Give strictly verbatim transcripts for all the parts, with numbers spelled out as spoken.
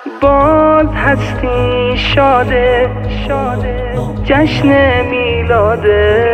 باز هستی شاده جشن میلاده،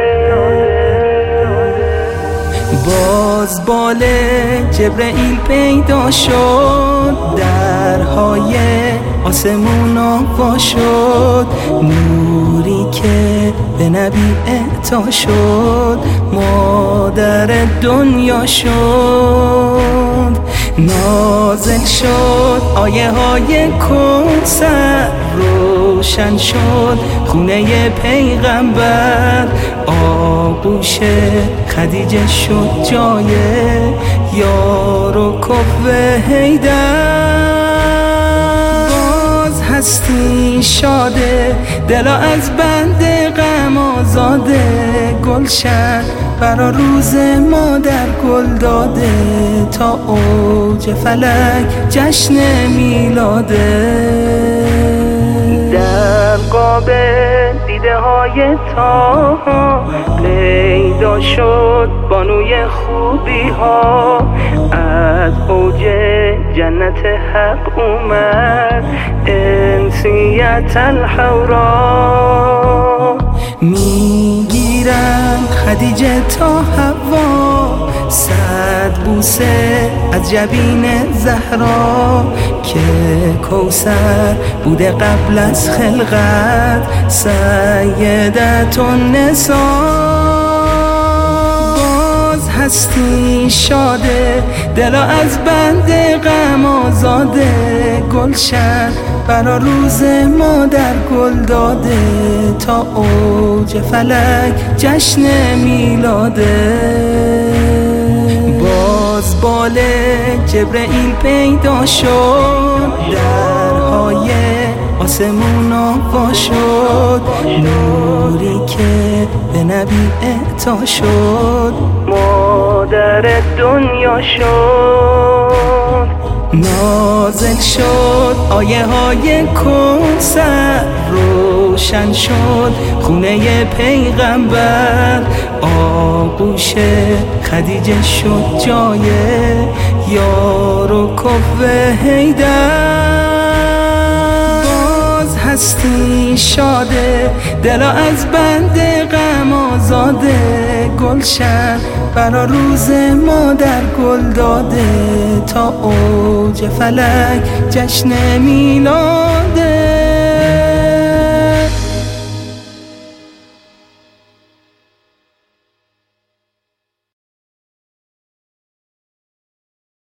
باز بال جبرئیل پیدا شد، درهای آسمون وا شد، نوری که به نبی اعطا شد، مادر دنیا شد، نازل شد آیه های کوثر، روشن شد خونه پیغمبر، آغوش خدیجه شد جای یار و کف حیدر. باز هستی شاده دلا از بند غم آزاده، گلشن برا روز مادر گل داده، تا اوج فلک جشن میلاده. در قاب دیده های تاها پیدا شد بانوی خوبی ها، از اوج جنت حق اومد انسیت الحورا. میگیرن خدیجه تا حوا، صد بوسه از جبین زهرا، که کوثر بوده قبل از خلقت سیدت النساء. باز هستی شاده دلا از بند غم آزاده، گلشن برا روز مادر گل داده، تا اوج فلک جشن میلاده. باز بال جبرئیل پیدا شد، درهای آسمون وا شد، نوری که به نبی اعطا شد، مادر دنیا شد، نازل شد آیه های کوثر، روشن شد خونه پیغمبر، آغوش خدیجه شد جای یار و کف حیدر. باز هستی شاده دلا از بند غم آزاده، گلشن برا روز مادر گل داده، تا اوج فلک جشن میلاده.